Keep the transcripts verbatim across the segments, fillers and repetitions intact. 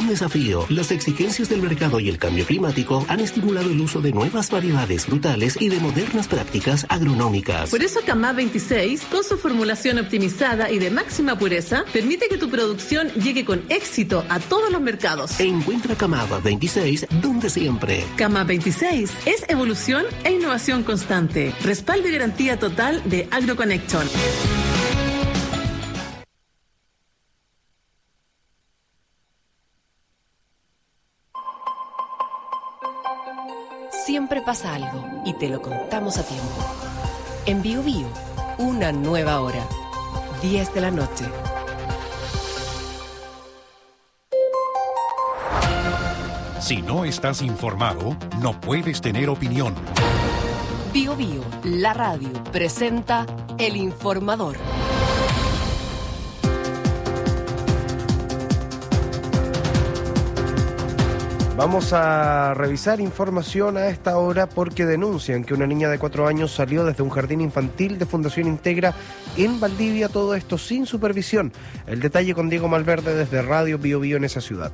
desafío. Las exigencias del mercado y el cambio climático han estimulado el uso de nuevas variedades frutales y de modernas prácticas agronómicas. Por eso Camá veintiséis, con su formulación optimizada y de máxima pureza, permite que tu producción llegue con éxito a todos los mercados. Encuentra Camá veintiséis donde siempre. Camá veintiséis es evolución e innovación constante. Respaldo y garantía total de AgroConnection. Siempre pasa algo y te lo contamos a tiempo. En Bio Bio, una nueva hora. diez de la noche. Si no estás informado, no puedes tener opinión. Bio Bio, la radio, presenta El Informador. Vamos a revisar información a esta hora porque denuncian que una niña de cuatro años salió desde un jardín infantil de Fundación Integra en Valdivia, todo esto sin supervisión. El detalle con Diego Malverde desde Radio Bio Bio en esa ciudad.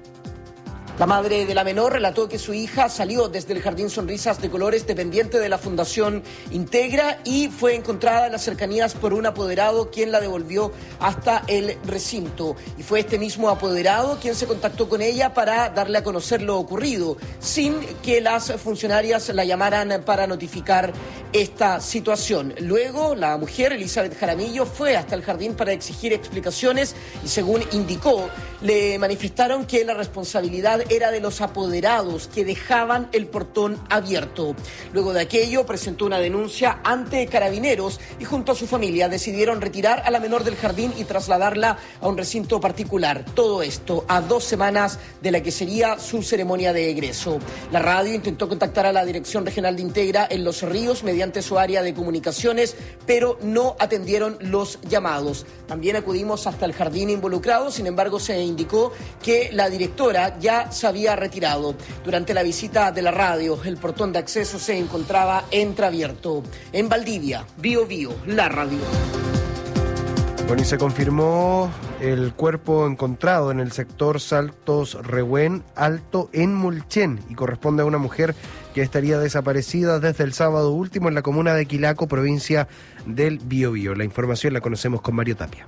La madre de la menor relató que su hija salió desde el Jardín Sonrisas de Colores, dependiente de la Fundación Integra, y fue encontrada en las cercanías por un apoderado quien la devolvió hasta el recinto. Y fue este mismo apoderado quien se contactó con ella para darle a conocer lo ocurrido, sin que las funcionarias la llamaran para notificar esta situación. Luego, la mujer, Elizabeth Jaramillo, fue hasta el jardín para exigir explicaciones y, según indicó, le manifestaron que la responsabilidad era de los apoderados que dejaban el portón abierto. Luego de aquello presentó una denuncia ante Carabineros y junto a su familia decidieron retirar a la menor del jardín y trasladarla a un recinto particular. Todo esto a dos semanas de la que sería su ceremonia de egreso. La radio intentó contactar a la Dirección Regional de Integra en Los Ríos mediante su área de comunicaciones, pero no atendieron los llamados. También acudimos hasta el jardín involucrado, sin embargo se indicó que la directora ya se había retirado. Durante la visita de la radio, el portón de acceso se encontraba entreabierto. En Valdivia, Bio Bio, la radio. Bueno, y se confirmó el cuerpo encontrado en el sector Saltos Rehuen Alto en Mulchen y corresponde a una mujer que estaría desaparecida desde el sábado último en la comuna de Quilaco, provincia del Biobío. La información la conocemos con Mario Tapia.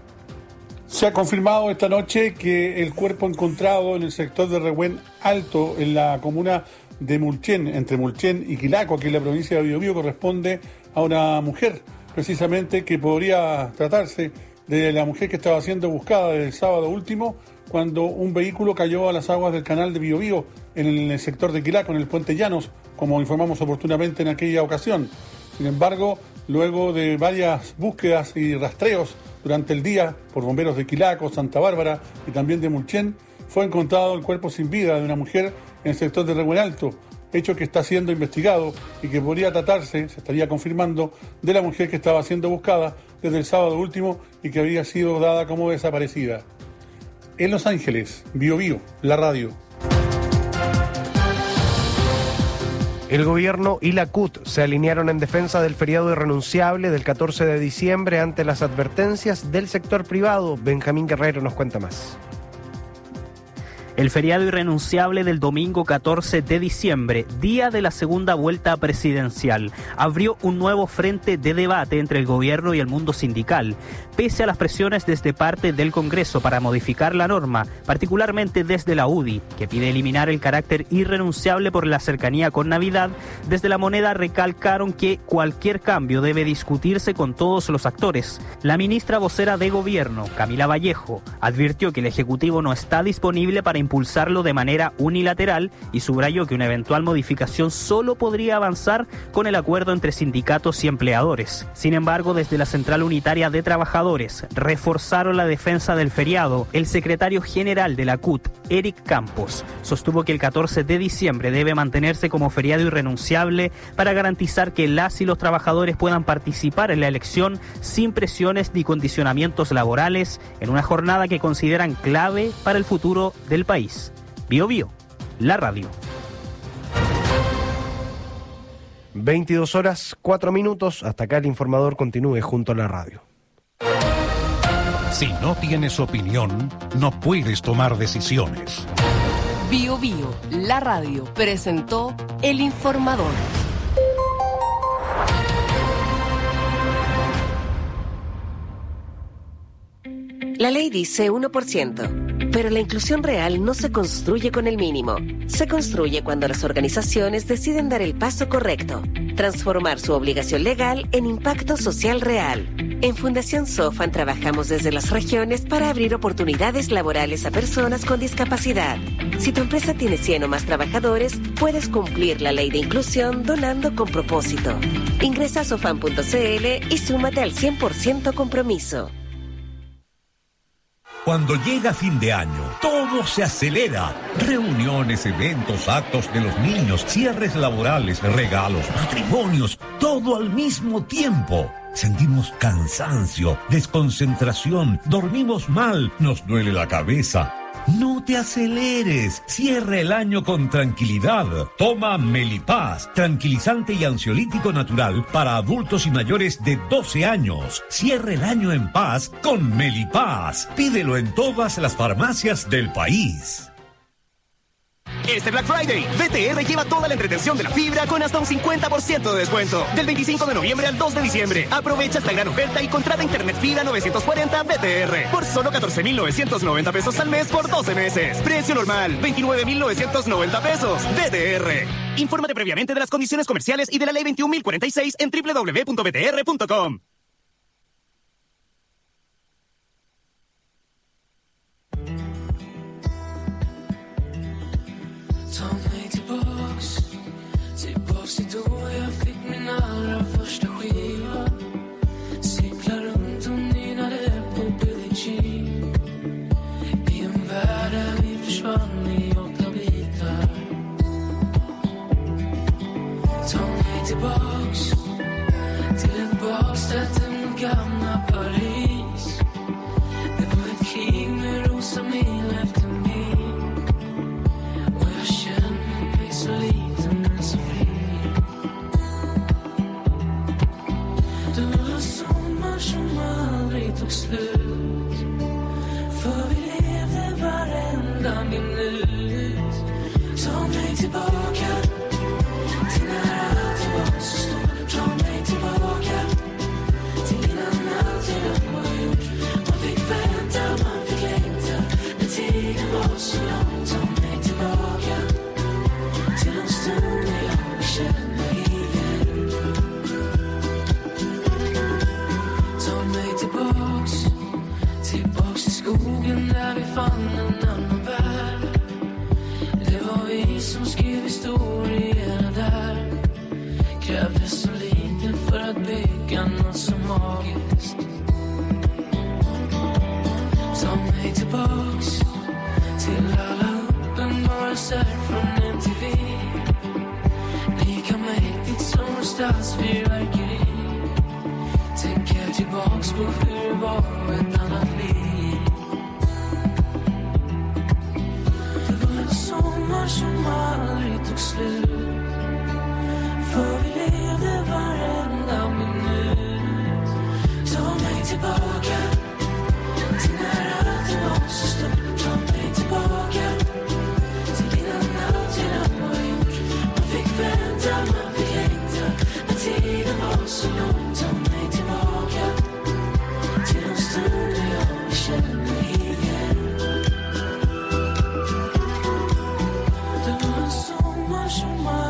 Se ha confirmado esta noche que el cuerpo encontrado en el sector de Rehuen Alto, en la comuna de Mulchen, entre Mulchen y Quilaco, aquí en la provincia de Biobío, corresponde a una mujer, precisamente que podría tratarse de la mujer que estaba siendo buscada desde el sábado último, cuando un vehículo cayó a las aguas del canal de Biobío, en el sector de Quilaco, en el Puente Llanos, como informamos oportunamente en aquella ocasión. Sin embargo, luego de varias búsquedas y rastreos durante el día por bomberos de Quilaco, Santa Bárbara y también de Mulchen, fue encontrado el cuerpo sin vida de una mujer en el sector de Rehuen Alto, hecho que está siendo investigado y que podría tratarse, se estaría confirmando, de la mujer que estaba siendo buscada desde el sábado último y que había sido dada como desaparecida. En Los Ángeles, Bio Bio, la radio. El gobierno y la C U T se alinearon en defensa del feriado irrenunciable del catorce de diciembre ante las advertencias del sector privado. Benjamín Guerrero nos cuenta más. El feriado irrenunciable del domingo catorce de diciembre, día de la segunda vuelta presidencial, abrió un nuevo frente de debate entre el gobierno y el mundo sindical, pese a las presiones desde parte del Congreso para modificar la norma, particularmente desde la U D I, que pide eliminar el carácter irrenunciable por la cercanía con Navidad. Desde La Moneda recalcaron que cualquier cambio debe discutirse con todos los actores. La ministra vocera de Gobierno, Camila Vallejo, advirtió que el Ejecutivo no está disponible para impulsarlo de manera unilateral y subrayó que una eventual modificación solo podría avanzar con el acuerdo entre sindicatos y empleadores. Sin embargo, desde la Central Unitaria de Trabajadores reforzaron la defensa del feriado. El secretario general de la C U T, Eric Campos, sostuvo que el catorce de diciembre debe mantenerse como feriado irrenunciable para garantizar que las y los trabajadores puedan participar en la elección sin presiones ni condicionamientos laborales en una jornada que consideran clave para el futuro del país. Bio Bio, la radio. veintidós horas, cuatro minutos. Hasta acá el informador, continúe junto a la radio. Si no tienes opinión, no puedes tomar decisiones. Bio Bio, la radio, presentó El Informador. La ley dice uno por ciento, pero la inclusión real no se construye con el mínimo. Se construye cuando las organizaciones deciden dar el paso correcto, transformar su obligación legal en impacto social real. En Fundación Sofan trabajamos desde las regiones para abrir oportunidades laborales a personas con discapacidad. Si tu empresa tiene cien o más trabajadores, puedes cumplir la ley de inclusión donando con propósito. Ingresa a sofan punto c l y súmate al cien por ciento compromiso. Cuando llega fin de año, todo se acelera. Reuniones, eventos, actos de los niños, cierres laborales, regalos, matrimonios, todo al mismo tiempo. Sentimos cansancio, desconcentración, dormimos mal, nos duele la cabeza. No te aceleres, cierra el año con tranquilidad. Toma Melipaz, tranquilizante y ansiolítico natural para adultos y mayores de doce años. Cierra el año en paz con Melipaz. Pídelo en todas las farmacias del país. Este Black Friday, B T R lleva toda la entretención de la fibra con hasta un cincuenta por ciento de descuento. Del veinticinco de noviembre al dos de diciembre. Aprovecha esta gran oferta y contrata internet fibra novecientos cuarenta B T R por solo catorce mil novecientos noventa pesos al mes por doce meses. Precio normal, veintinueve mil novecientos noventa pesos. B T R. Infórmate previamente de las condiciones comerciales y de la ley veintiún mil cuarenta y seis en doble u doble u doble u punto b t r punto com. Då jag fick min allra första skiva, cyklar runt och nynnade på Billie Jean. I en värld där vi försvann i åtta bitar. Ta mig tillbaks till ett baksäte mot gamla Paris. Det var ett krig med rosa mil efter mil. Och jag känner mig så liten men så fri. Som aldrig tog slut. För vi levde varenda minut. Ta mig tillbaka till när allt var så stort. Ta mig tillbaka till innan allt redan var gjort. Man fick vänta, man fick längta när tiden var så lång. Ta mig tillbaka till en stund när jag känner igen. Tillbaks, tillbaks till skogen där vi fann en annan värld. Det var vi som skrev historierna där. Krävdes så lite för att bygga något så magiskt. Ta mig tillbaks till alla uppenbarelser från M T V. Lika mäktigt som stadsfyrverkeri. Tänker tillbaks på hur det var ett annat liv. Det var en sommar som aldrig tog slut. För vi levde varenda minut. Ta mig tillbaka till när allt var så stort. Ta mig tillbaka till innan allt redan var gjort. Man fick vänta, man fick längta när tiden var så lång. Ta mig tillbaka till en stund när jag känner igen. Det var en sommar som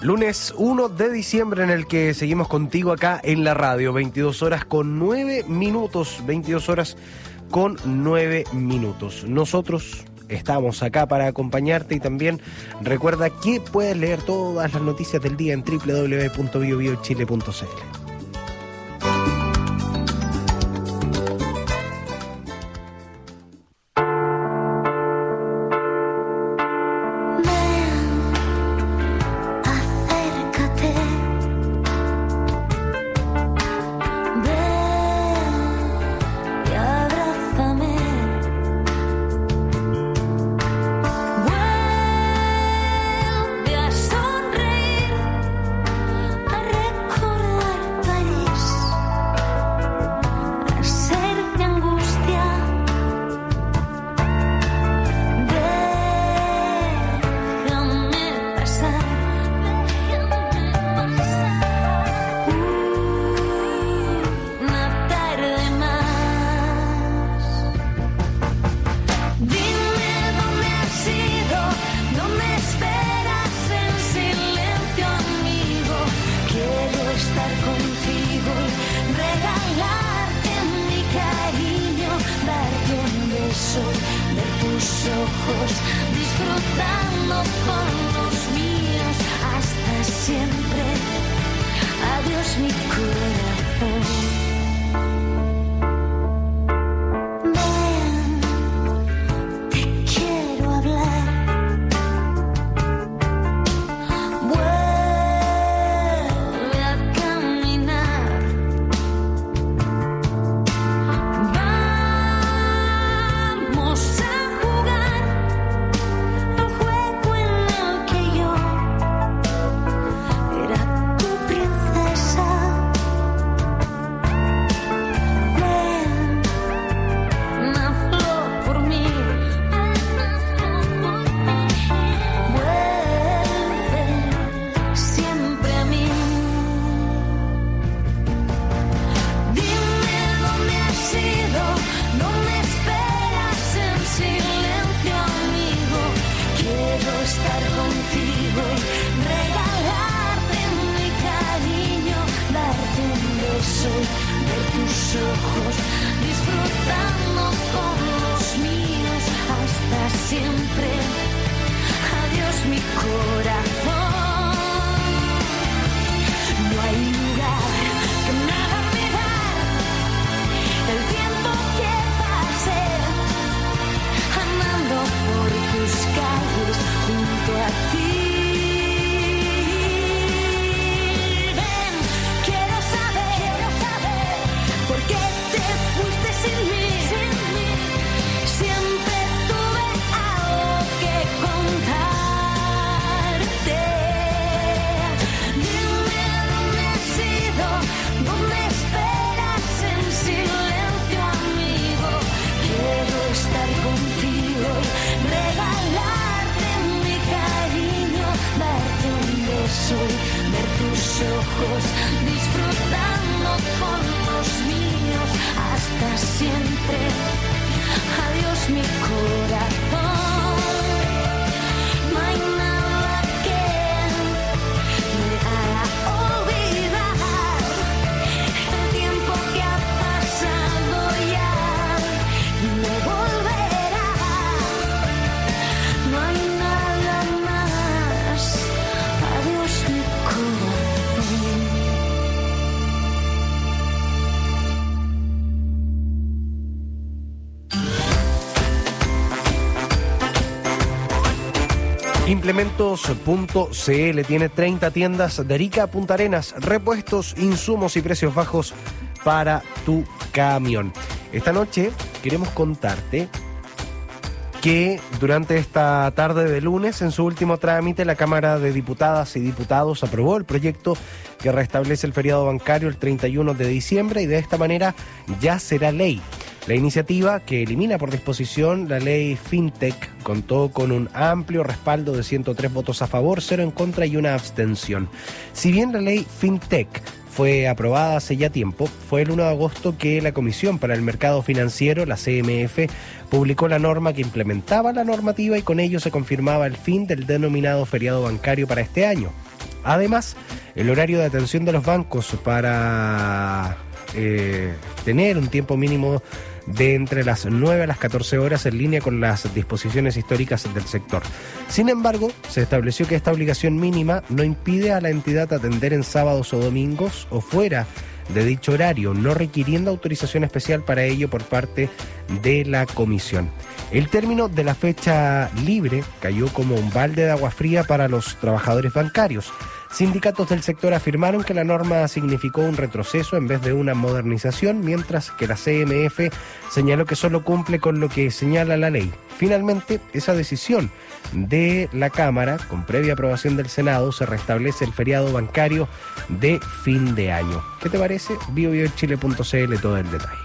Lunes uno de diciembre en el que seguimos contigo acá en la radio, veintidós horas con nueve minutos, veintidós horas con nueve minutos. Nosotros estamos acá para acompañarte y también recuerda que puedes leer todas las noticias del día en doble u doble u doble u punto bio bio chile punto c l. Implementos punto c l tiene treinta tiendas de Arica a Punta Arenas, repuestos, insumos y precios bajos para tu camión. Esta noche queremos contarte que durante esta tarde de lunes, en su último trámite, la Cámara de Diputadas y Diputados aprobó el proyecto que restablece el feriado bancario el treinta y uno de diciembre y de esta manera ya será ley. La iniciativa, que elimina por disposición la ley FinTech, contó con un amplio respaldo de ciento tres votos a favor, cero en contra y una abstención. Si bien la ley FinTech fue aprobada hace ya tiempo, fue el uno de agosto que la Comisión para el Mercado Financiero, la C M F, publicó la norma que implementaba la normativa y con ello se confirmaba el fin del denominado feriado bancario para este año. Además, el horario de atención de los bancos para eh, tener un tiempo mínimo de entre las nueve a las catorce horas en línea con las disposiciones históricas del sector. Sin embargo, se estableció que esta obligación mínima no impide a la entidad atender en sábados o domingos o fuera de dicho horario, no requiriendo autorización especial para ello por parte de la comisión. El término de la fecha libre cayó como un balde de agua fría para los trabajadores bancarios. Sindicatos del sector afirmaron que la norma significó un retroceso en vez de una modernización, mientras que la C M F señaló que solo cumple con lo que señala la ley. Finalmente, esa decisión de la Cámara, con previa aprobación del Senado, se restablece el feriado bancario de fin de año. ¿Qué te parece? bio bio chile punto c l, todo el detalle.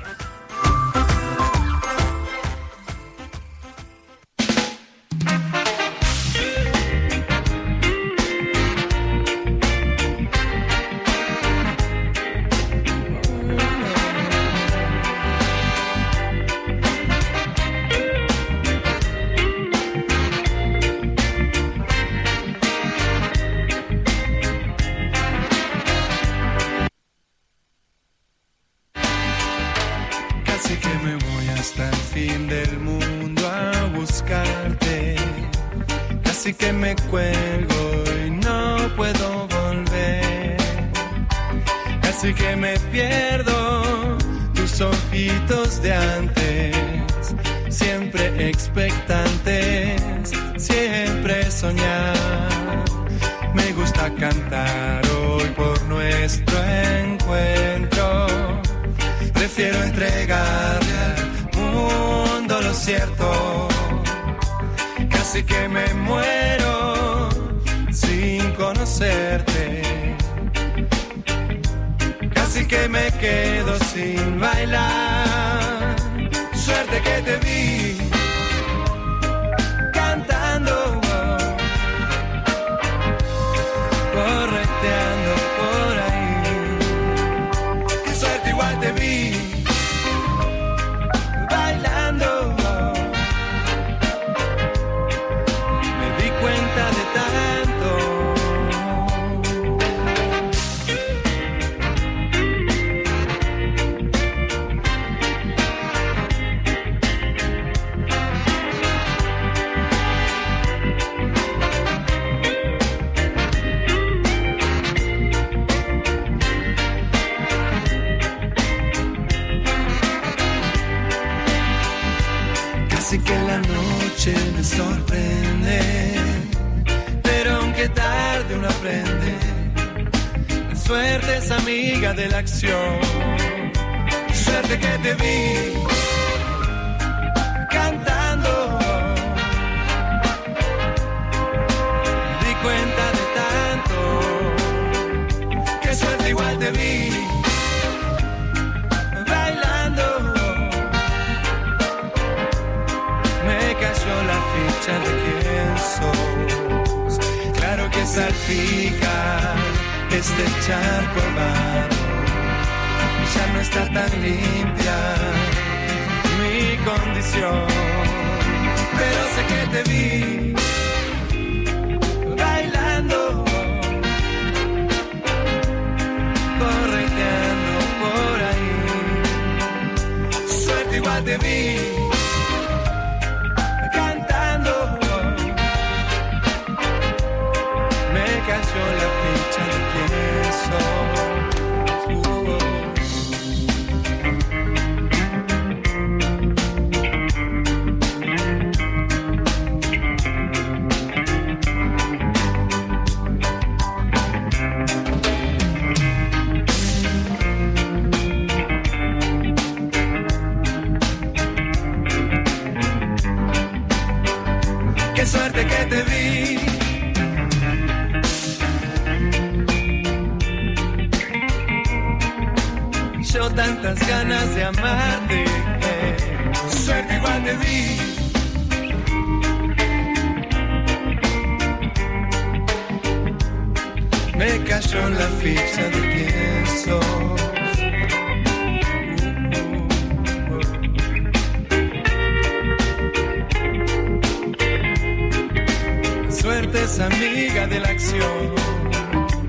Amiga de la acción.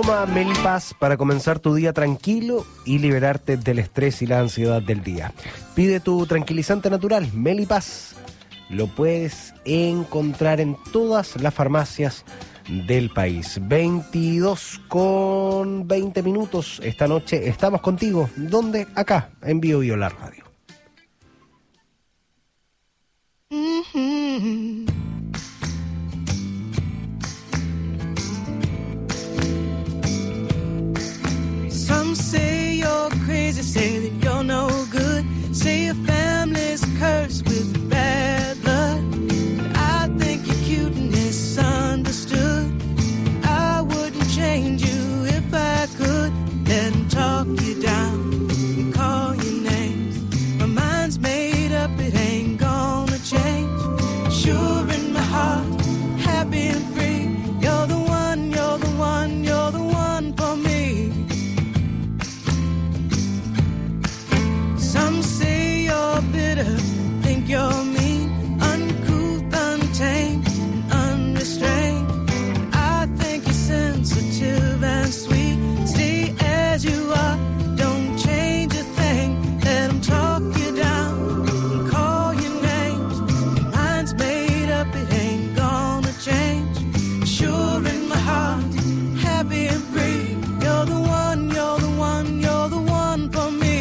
Toma Melipaz para comenzar tu día tranquilo y liberarte del estrés y la ansiedad del día. Pide tu tranquilizante natural, Melipaz. Lo puedes encontrar en todas las farmacias del país. veintidós con veinte minutos. Esta noche estamos contigo. ¿Dónde? Acá, en Bio Bio La Radio. Mm-hmm. Some say you're crazy, say that you're no good, say your family's cursed with bad luck. I think you're cute and misunderstood. I wouldn't change you if I could. Let them talk you down and call you names. My mind's made up, it ain't gonna change. Sure in my heart, happy and free. You're the one, you're the one, you're the one for me. Some say you're bitter, think you're mean, uncouth, untamed, and unrestrained. I think you're sensitive and sweet. Stay as you are, don't change a thing. Let them talk you down and call you names. Your mind's made up, it ain't gonna change. Sure in my heart, happy and free. You're the one, you're the one, you're the one for me.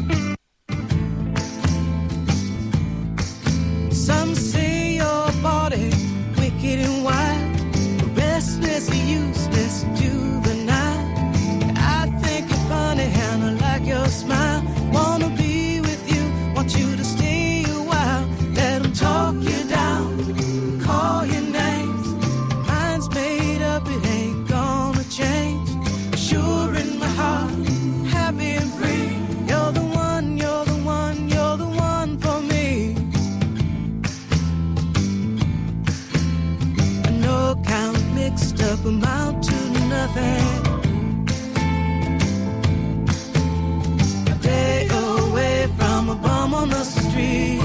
Some say your body wicked and wild, restless, useless, juvenile. I think you're funny and I like your smile. Wanna be with you, want you to stay a while. Let them talk you down, call your names. Mine's made up, it ain't gonna change. Sure in my heart, happy and free. You're the one, you're the one, you're the one for me. No count mixed up amount to nothing. A day away from a bum on the street.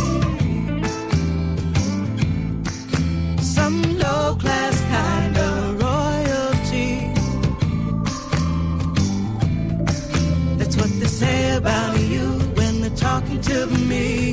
Some low class kind of royalty. That's what they say about you when they're talking to me.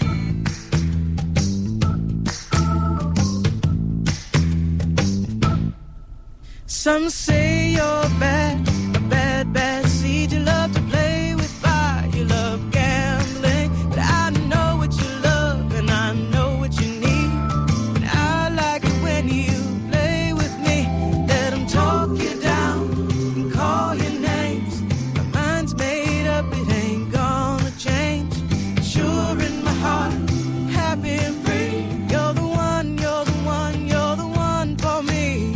Some say you're bad, a bad, bad seed. You love to play with fire, you love gambling. But I know what you love and I know what you need. And I like it when you play with me. Let them talk you down and call your names. My mind's made up, it ain't gonna change. Sure in my heart, happy and free. You're the one, you're the one, you're the one for me.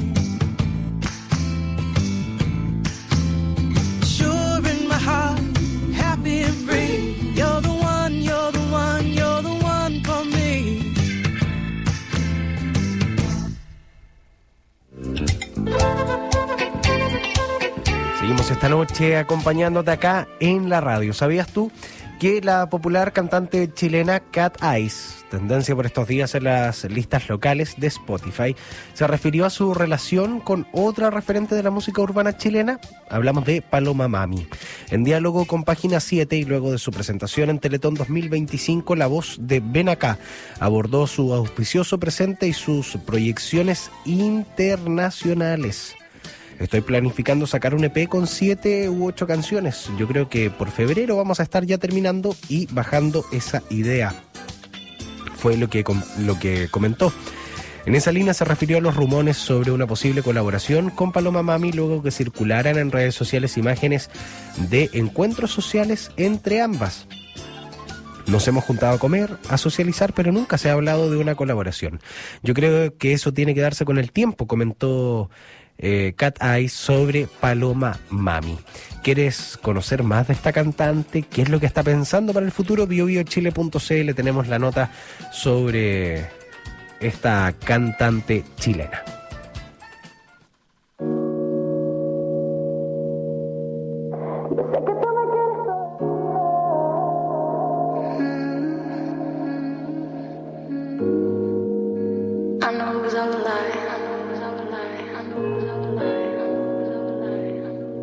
Heart, happy and free. You're the one, you're the one, you're the one for me. Seguimos esta noche acompañándote acá en la radio. ¿Sabías tú que la popular cantante chilena Cat Eyes, tendencia por estos días en las listas locales de Spotify, se refirió a su relación con otra referente de la música urbana chilena? Hablamos de Paloma Mami. En diálogo con Página siete y luego de su presentación en Teletón dos mil veinticinco, la voz de Ven Acá abordó su auspicioso presente y sus proyecciones internacionales. Estoy planificando sacar un E P con siete u ocho canciones. Yo creo que por febrero vamos a estar ya terminando y bajando esa idea. Fue lo que, lo que comentó. En esa línea se refirió a los rumores sobre una posible colaboración con Paloma Mami luego que circularan en redes sociales imágenes de encuentros sociales entre ambas. Nos hemos juntado a comer, a socializar, pero nunca se ha hablado de una colaboración. Yo creo que eso tiene que darse con el tiempo, comentó Eh, Cat Eyes sobre Paloma Mami. ¿Quieres conocer más de esta cantante? ¿Qué es lo que está pensando para el futuro? bio bio chile punto c l tenemos la nota sobre esta cantante chilena. I know it was all a lie.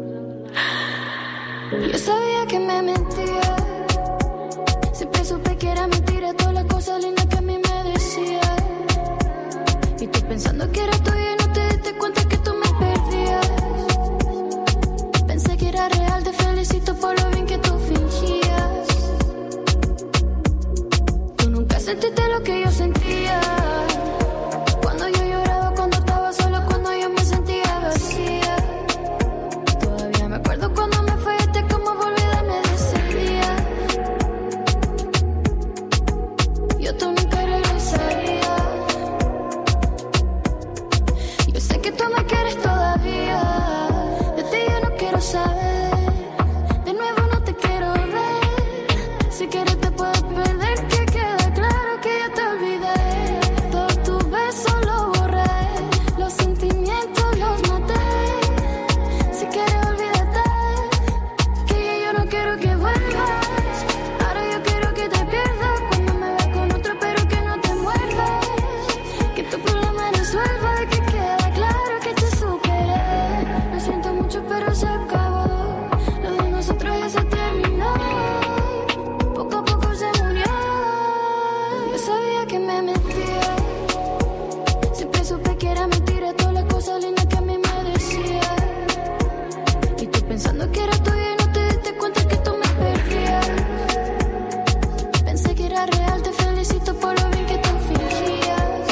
Yo sabía que me mentía. Siempre supe que era mentira todas las cosas lindas que a mí me decía. Y tú pensando que era tuya y no te diste cuenta que tú me perdías. Pensé que era real, te felicito por lo bien que tú fingías. Tú nunca sentiste lo que yo sentía. Cuando yo lloraba, cuando estaba sola, cuando yo me sentía vacía. Todavía me acuerdo cuando me fallaste, cómo volví a olvidarme de ese día. Yo tú nunca regresaría. Yo sé que tú me quieres todavía. De ti yo no quiero saber. De nuevo no te quiero ver. Si quieres te puedo perder. Que quede claro que yo te olvidé. Todos tus besos los borré. Los sentimientos los maté. Si quieres olvídate. Que ya yo no quiero que vuelvas. Ahora yo quiero que te pierdas. Cuando me veas con otro pero que no te muerdas. Que tu problema resuelva. Que quede claro que te superé. Lo siento mucho pero se acabó. Lo de nosotros ya se terminó. Poco a poco se murió. Yo sabía que me mentía. Siempre supe que era mentira todas las cosas lindas que a mí me decía. Y tú pensando que era tuya y no te diste cuenta que tú me perdías. Pensé que era real, te felicito por lo bien que tú fingías.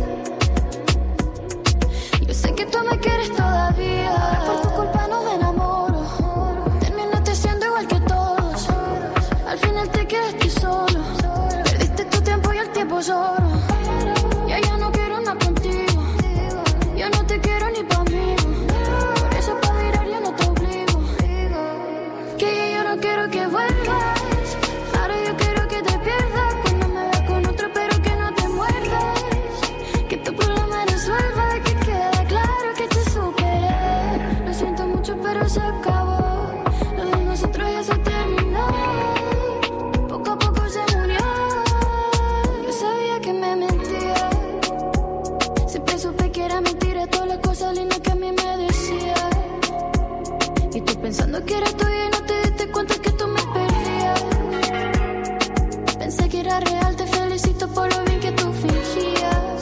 Yo sé que tú me quieres todavía. Por tu culpa no me enamoro. Terminaste siendo igual que todos. Al final te quedaste solo. Perdiste tu tiempo y el tiempo lloro. Ya ya no quiero nada contigo. Yo no te quiero ni pa' mí. Por eso pa' virar yo no te obligo. Que ya yo no quiero que vuelvas. Ahora yo quiero que te pierdas. Cuando me veas con otro pero que no te muerdas. Que tu problema resuelva. Que quede claro que te superé. Lo siento mucho pero se acabó. Lo de nosotros ya se terminó. Poco a poco se murió. Yo sabía que me mentía. Siempre supe que era mentira todas las cosas lindas que a mí me decía. Y tú pensando que era tuya y no te diste cuenta que tú me perdías. Pensé que era real, te felicito por lo bien que tú fingías.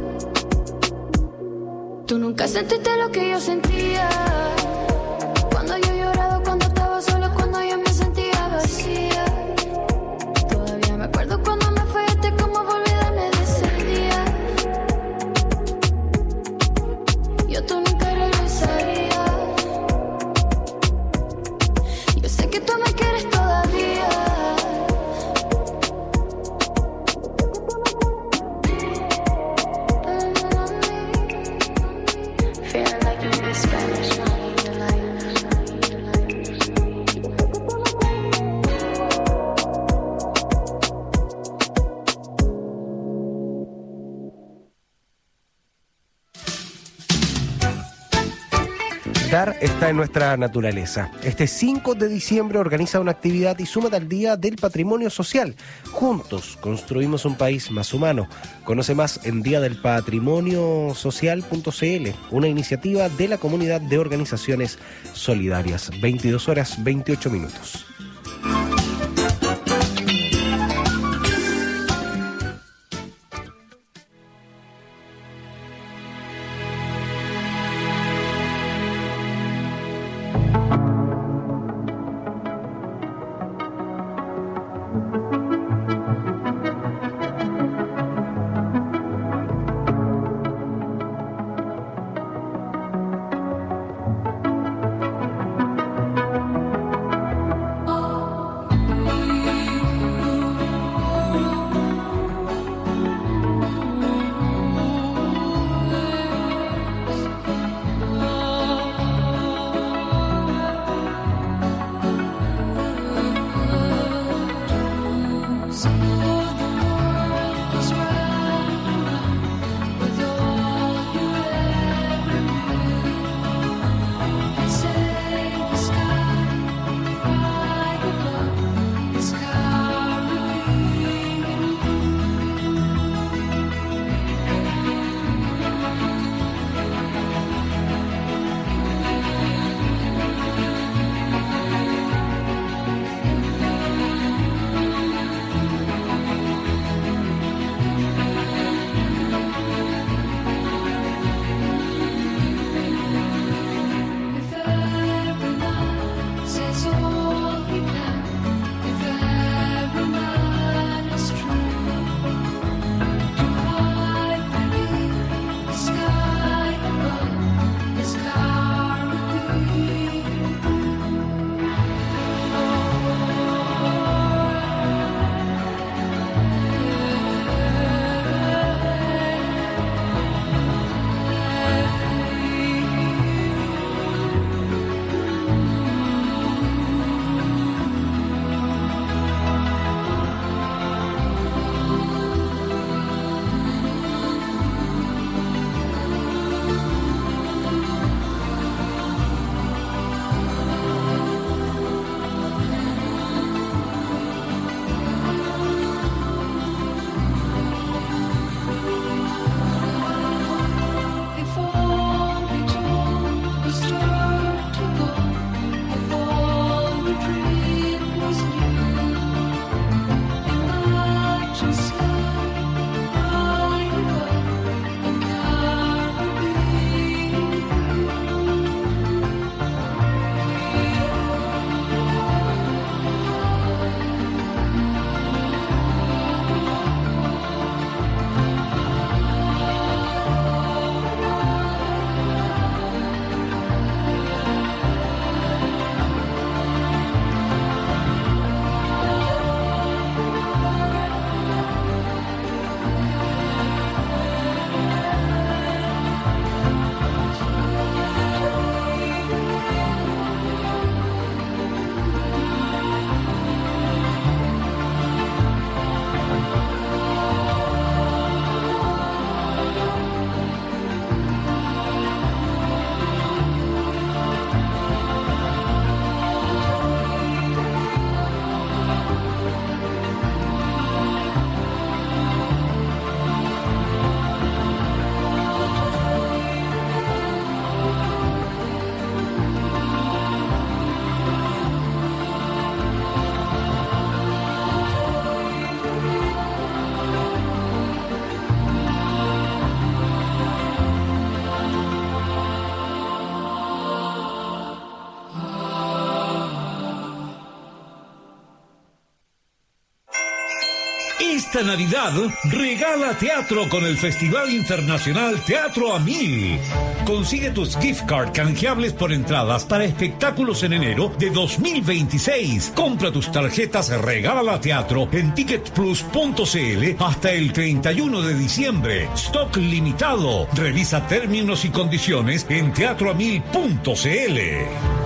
Tú nunca sentiste lo que yo sentía. Cuando yo lloraba, cuando estaba sola, cuando yo me sentía vacía. Todavía me acuerdo cuando me fallaste, cómo volví a olvidarme de ese día. Yo tú nunca regresaría. Yo sé que tú me quieres todavía. Feeling like you need Spanish money in your life. Dar está en nuestra naturaleza. Este cinco de diciembre organiza una actividad y súmate al Día del Patrimonio Social. Juntos construimos un país más humano. Conoce más en día del patrimonio social punto c l, una iniciativa de la Comunidad de Organizaciones Solidarias. veintidós horas veintiocho minutos. Esta Navidad, regala teatro con el Festival Internacional Teatro a Mil. Consigue tus gift card canjeables por entradas para espectáculos en enero de dos mil veintiséis. Compra tus tarjetas Regala Teatro en ticket plus punto c l hasta el treinta y uno de diciembre. Stock limitado. Revisa términos y condiciones en teatro a mil punto c l.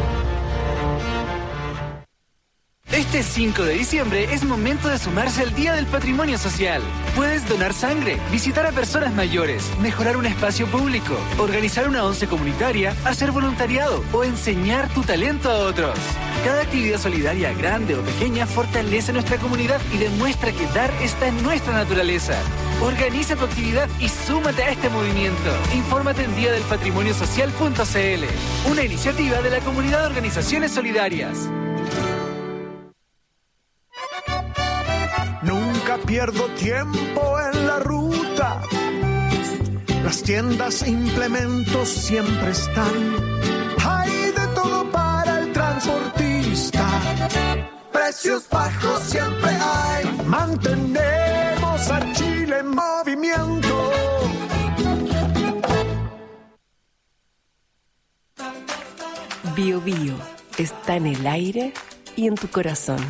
Este cinco de diciembre es momento de sumarse al Día del Patrimonio Social. Puedes donar sangre, visitar a personas mayores, mejorar un espacio público, organizar una once comunitaria, hacer voluntariado o enseñar tu talento a otros. Cada actividad solidaria, grande o pequeña, fortalece nuestra comunidad y demuestra que dar está en nuestra naturaleza. Organiza tu actividad y súmate a este movimiento. Infórmate en día del patrimonio social punto c l, una iniciativa de la Comunidad de Organizaciones Solidarias. Nunca pierdo tiempo en la ruta. Las tiendas e implementos siempre están. Hay de todo para el transportista. Precios bajos siempre hay. Mantenemos a Chile en movimiento. Bio Bio está en el aire y en tu corazón.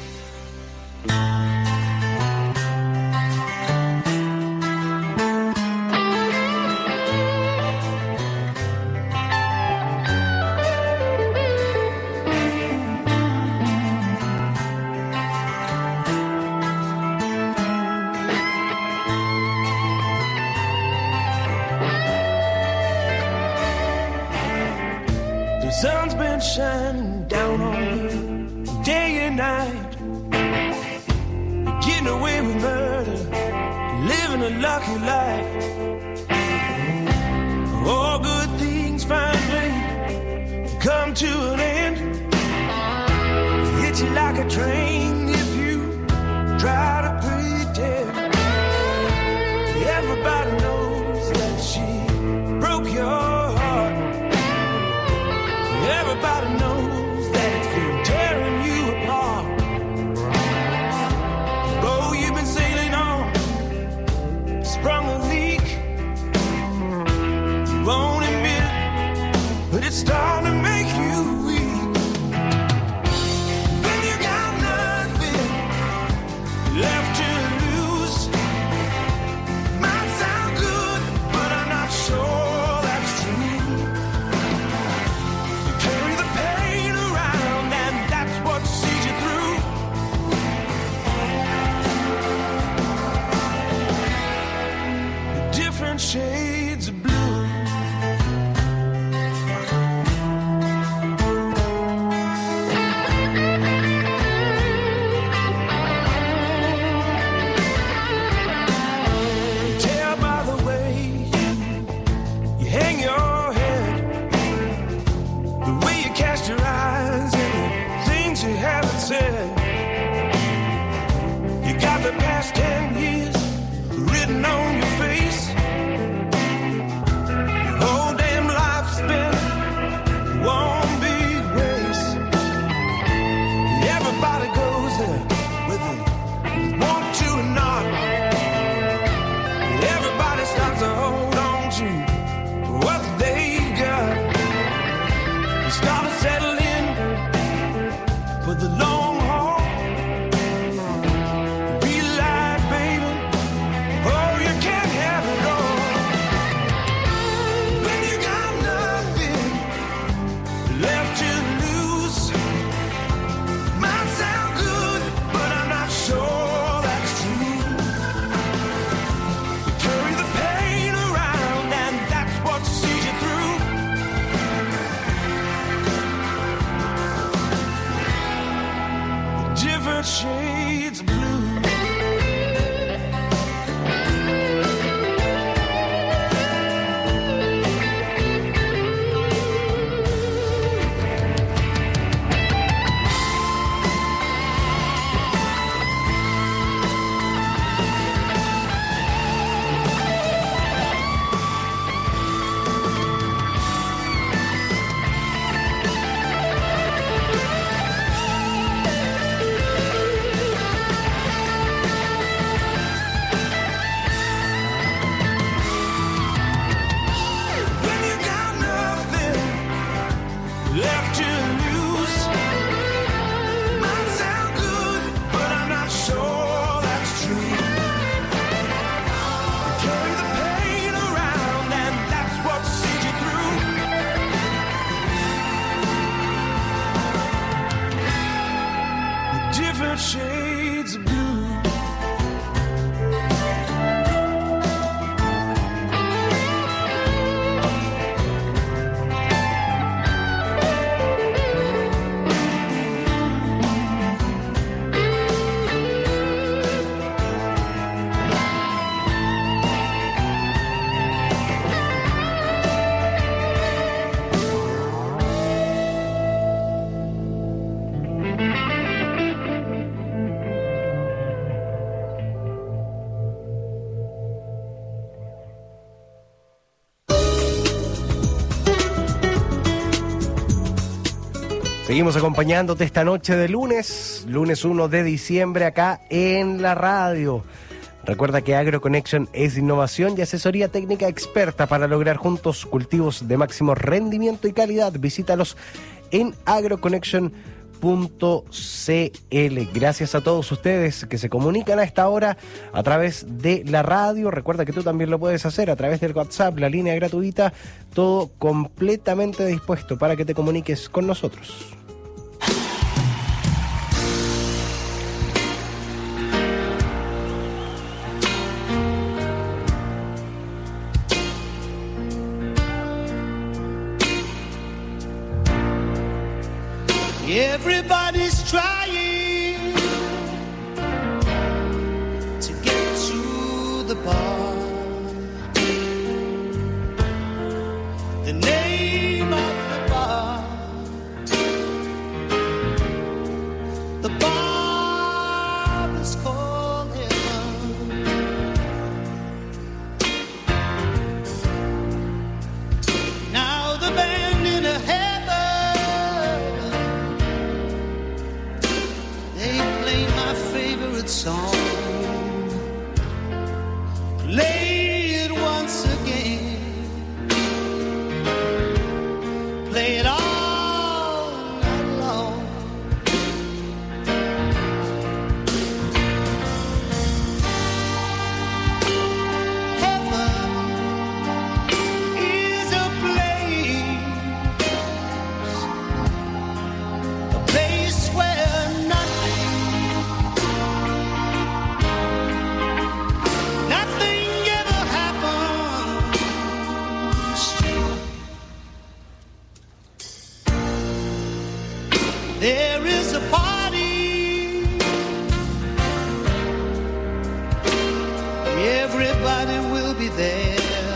Sun's been shining down on me day and night. Getting away with murder, living a lucky life. All good things finally come to an end. Hit you like a train if you try to pretend. Everybody knows that she broke your heart. Everybody knows that it's been tearing you apart. Oh, you've been sailing on, sprung a leak. You won't admit it, but it's starting to make you weak. When you got nothing left to lose, might sound good, but I'm not sure. Shades of blue. Tell by the way you, you hang your head, the way you cast your eyes and the things you haven't said. You got the past ten years written on your face. Seguimos acompañándote esta noche de lunes, lunes uno de diciembre, acá en la radio. Recuerda que AgroConnection es innovación y asesoría técnica experta para lograr juntos cultivos de máximo rendimiento y calidad. Visítalos en agroconnection punto c l. Gracias a todos ustedes que se comunican a esta hora a través de la radio. Recuerda que tú también lo puedes hacer a través del WhatsApp, la línea gratuita, todo completamente dispuesto para que te comuniques con nosotros. Everybody's trying to get to the bar. The name of the bar, the bar is called heaven. Now the band in a heaven, song, play it once again, play it all night long. Heaven is a place, a place where nothing there is a party, everybody will be there,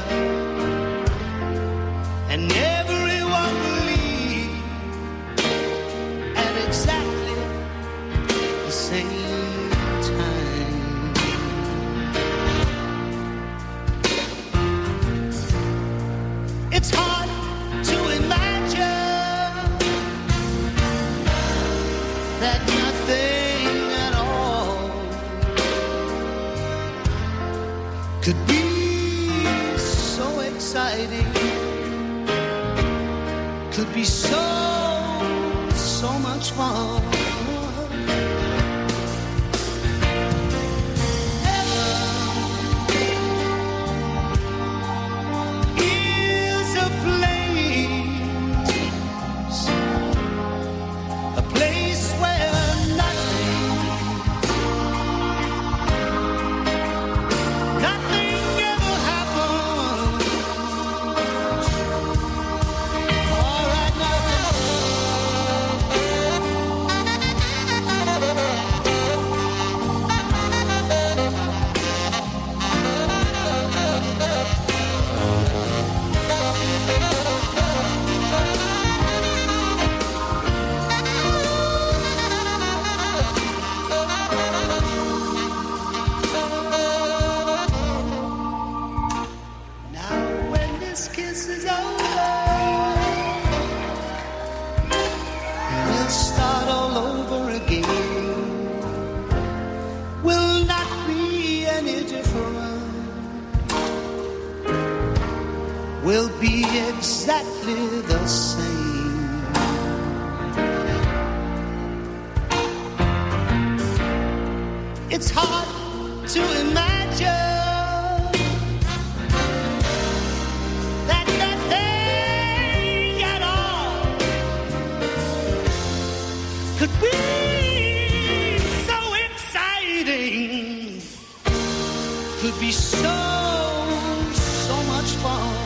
and everyone will leave at exactly the same time. It's hard to imagine that nothing at all could be so exciting, could be so, so much fun. Will be exactly the same. It's hard to imagine that nothing at all could be so exciting, could be so, so much fun.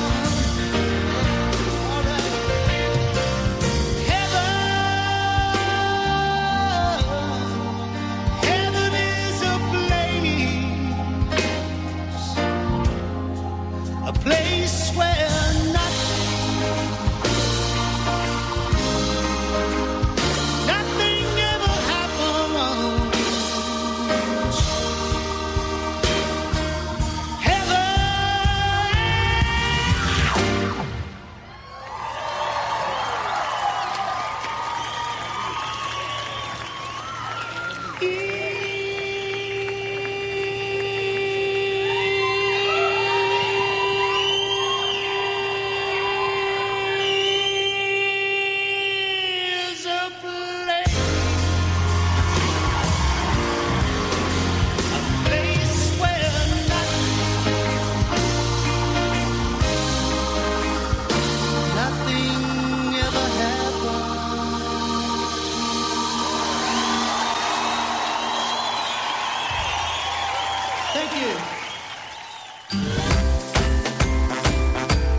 Place where nothing, nothing ever happens. Heaven.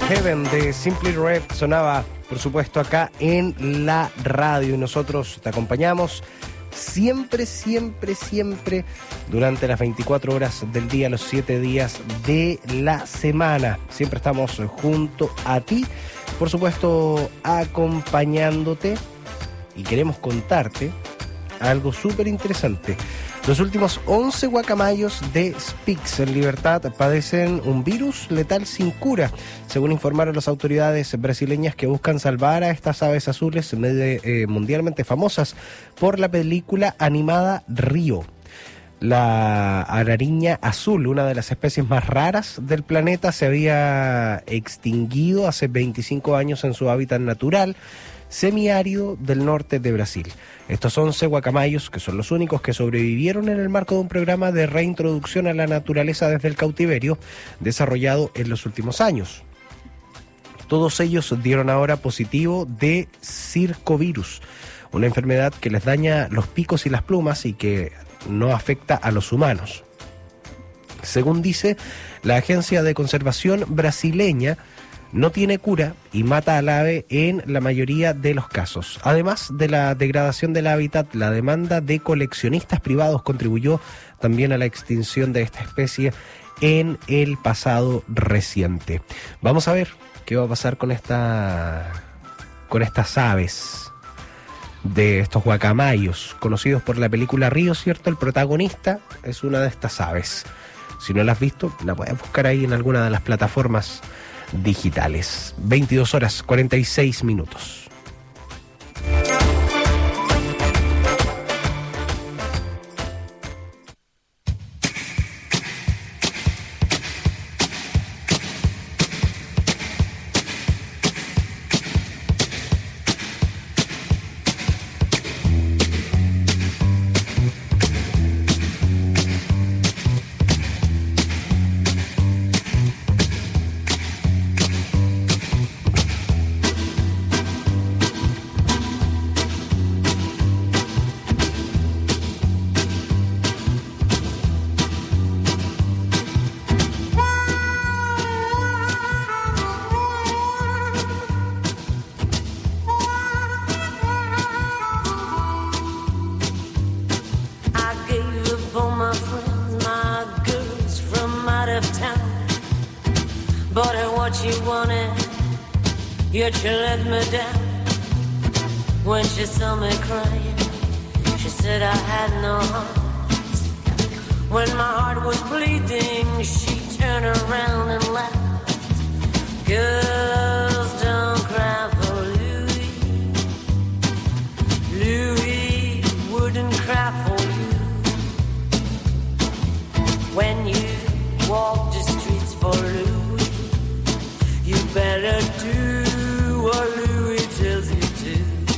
Heaven de Simply Red sonaba, por supuesto, acá en la radio y nosotros te acompañamos siempre, siempre, siempre durante las veinticuatro horas del día, los siete días de la semana. Siempre estamos junto a ti, por supuesto, acompañándote y queremos contarte algo súper interesante. Los últimos once guacamayos de Spix en libertad padecen un virus letal sin cura, según informaron las autoridades brasileñas que buscan salvar a estas aves azules eh, mundialmente famosas por la película animada Río. La arariña azul, una de las especies más raras del planeta, se había extinguido hace veinticinco años en su hábitat natural, semiárido del norte de Brasil. Estos once guacamayos, que son los únicos que sobrevivieron en el marco de un programa de reintroducción a la naturaleza desde el cautiverio, desarrollado en los últimos años. Todos ellos dieron ahora positivo de circovirus, una enfermedad que les daña los picos y las plumas y que no afecta a los humanos. Según dice la Agencia de Conservación brasileña, no tiene cura y mata al ave en la mayoría de los casos. Además de la degradación del hábitat, la demanda de coleccionistas privados contribuyó también a la extinción de esta especie en el pasado reciente. Vamos a ver qué va a pasar con esta, con estas aves de estos guacamayos, conocidos por la película Río, ¿cierto? El protagonista es una de estas aves. Si no la has visto, la puedes buscar ahí en alguna de las plataformas digitales. veintidós horas cuarenta y seis minutos. Yet you let me down. When she saw me crying, she said I had no heart. When my heart was bleeding, she turned around and laughed. Girls don't cry for Louis. Louis wouldn't cry for you. When you walk the streets for Louis, you better do what Louis tells you to.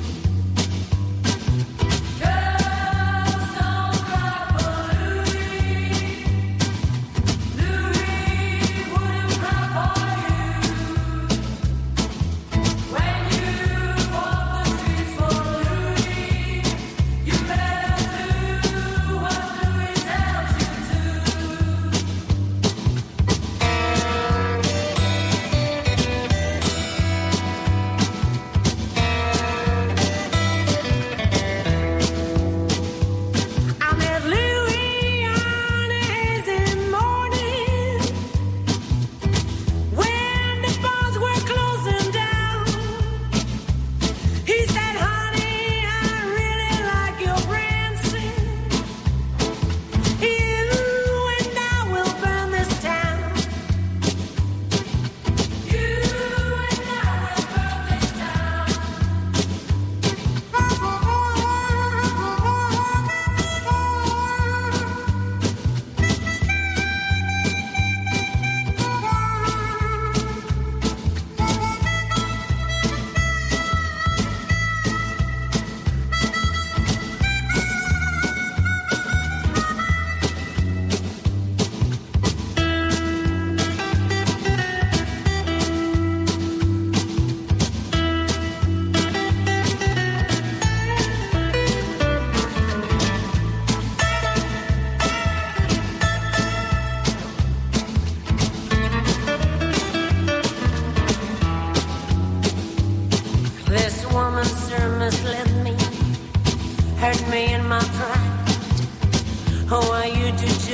Girls don't cry for Louis. Louis wouldn't cry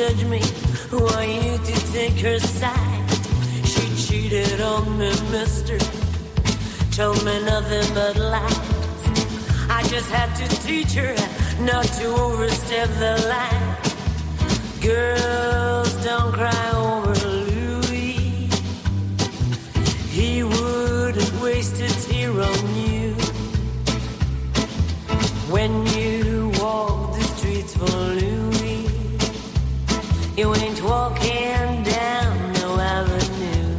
judge me, want you to take her side. She cheated on me, mister, told me nothing but lies. I just had to teach her not to overstep the line. Girls, don't cry over Louis. He wouldn't waste a tear on you. When you walk the streets for Louis, you ain't walking down no avenue.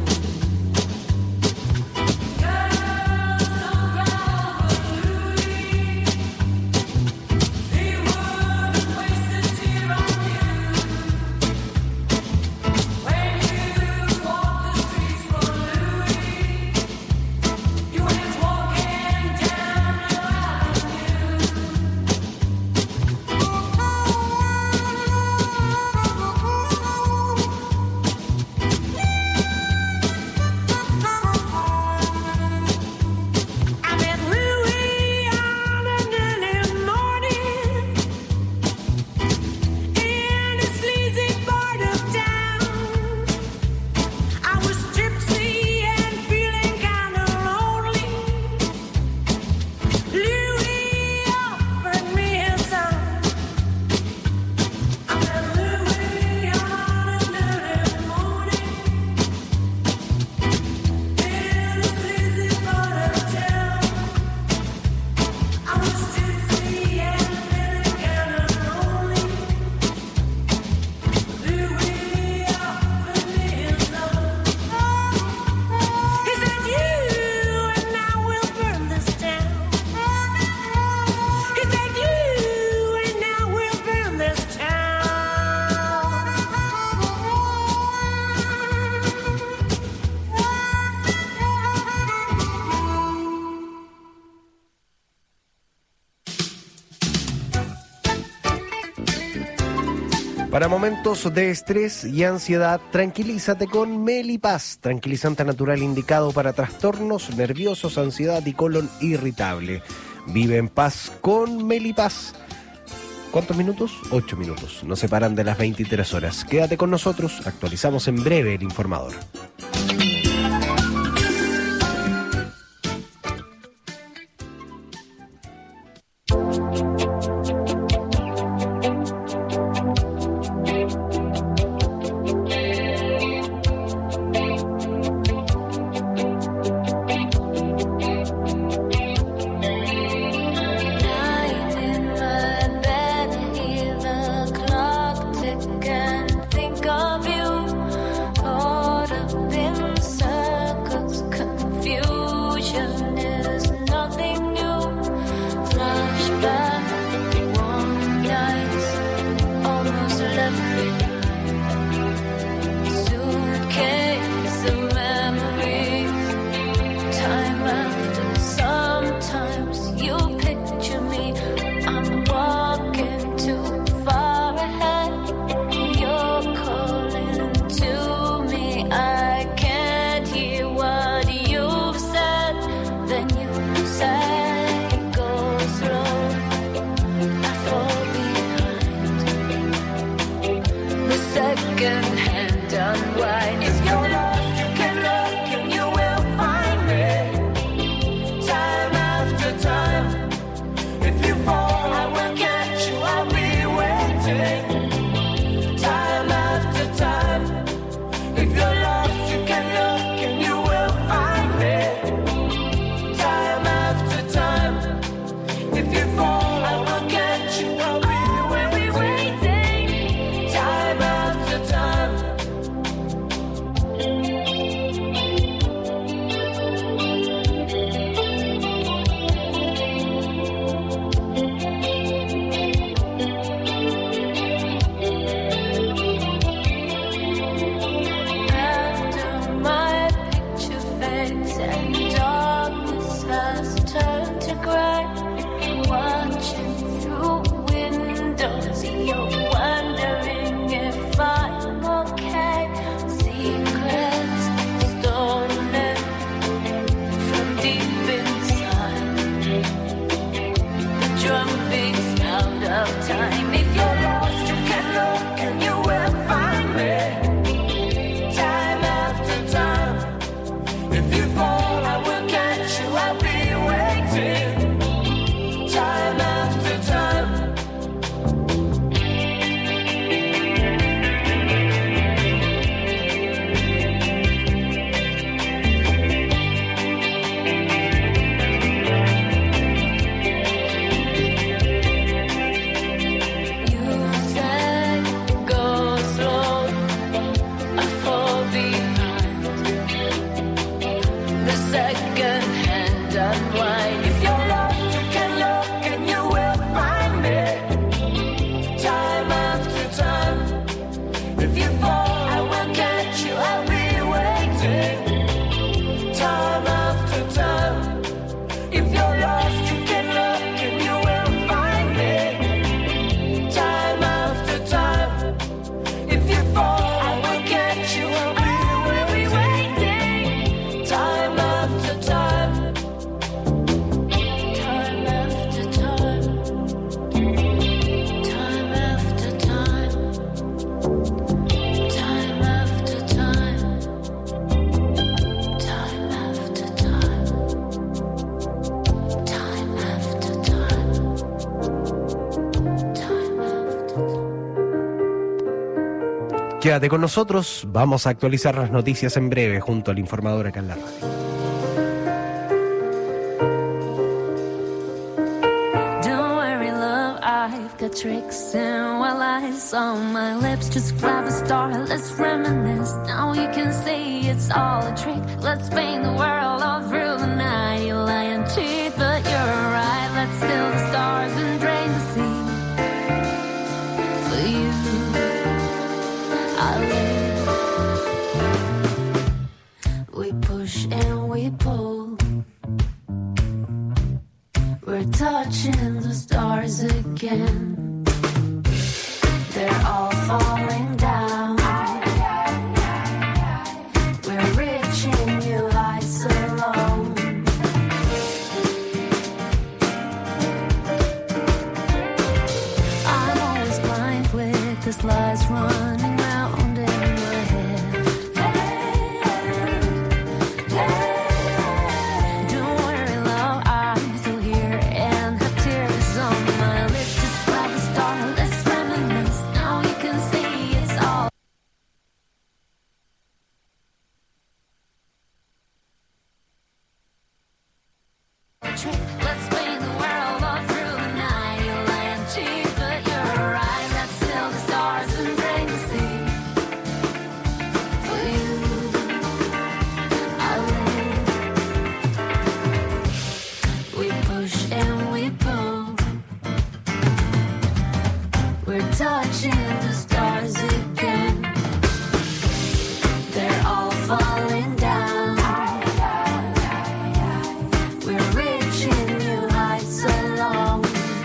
Girls, don't cry over Louis. He wouldn't waste a tear on you. When you walk the streets for Louis, you ain't walking down no avenue. I met Louis on an early morning in a sleazy part of town. I was tipsy and feeling kind of lonely. Louis offered me his arm. I met Louis on an early morning in a sleazy part of town. I was tipsy and feeling kind of lonely. Louis offered me his arm. He said, "You and I will burn this town." He said, "You and I will burn this town." Para momentos de estrés y ansiedad, tranquilízate con Melipaz, tranquilizante natural indicado para trastornos nerviosos, ansiedad y colon irritable. Vive en paz con Melipaz. ¿Cuántos minutos? Ocho minutos. Nos separan de las veintitrés horas. Quédate con nosotros, actualizamos en breve el informador. Lying in my bed, hear the clock tick and think of you. Caught up in second-hand unwind. If you're lost, you can look and you will find me. Time after time. If you fall, I will catch you. I'll be waiting. Time after time. If you're lost, you can look and you will find me. Time after time. If you fall, I will catch you. I'll be waiting. Time after time. Time after time. Time after time. Time after time. Time after time. Time after time. Time after Quédate con nosotros, vamos a actualizar las noticias en breve junto al informador acá en la radio. Don't worry, love, I've got tricks and while eyes on my lips. Just grab a star, let's reminisce. Now you can see it's all a trick. Let's paint the world all through the night. You lie and cheat, but you're right. Let's steal the stars and drain the sea. For you, I live. We push and we pull. We're touching the stars again. They're all falling down. We're reaching new heights alone. I'm always blind with this lies running round in my head. Don't worry, love, I'm still here and have tears on my lips. Just grab a star, let's reminisce. Now you can see it's all a trick. Let's paint the world all through the night. You lie and cheat, but you're right. Let's steal the stars and drain the sea. For you, I live. We push and we pull. We're touching the stars again. They're all falling down. We're reaching new heights alone.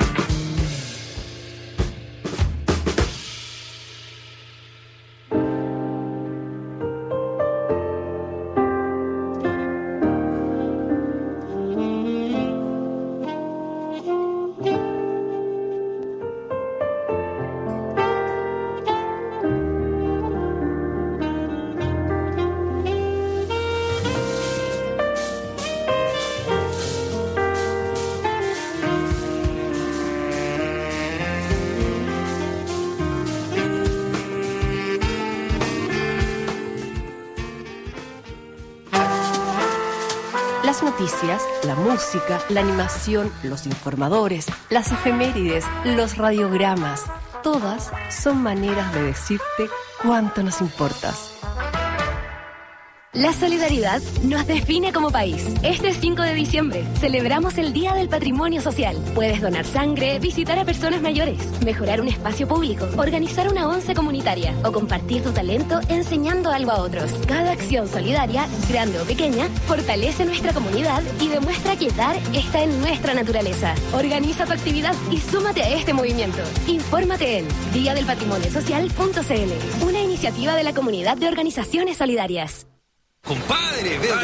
Las noticias, la música, la animación, los informadores, las efemérides, los radiogramas, todas son maneras de decirte cuánto nos importas. La solidaridad nos define como país. Este cinco de diciembre celebramos el Día del Patrimonio Social. Puedes donar sangre, visitar a personas mayores, mejorar un espacio público, organizar una once comunitaria o compartir tu talento enseñando algo a otros. Cada acción solidaria, grande o pequeña, fortalece nuestra comunidad y demuestra que dar está en nuestra naturaleza. Organiza tu actividad y súmate a este movimiento. Infórmate en día del patrimonio social punto c l, una iniciativa de la Comunidad de Organizaciones Solidarias. Compadre, veo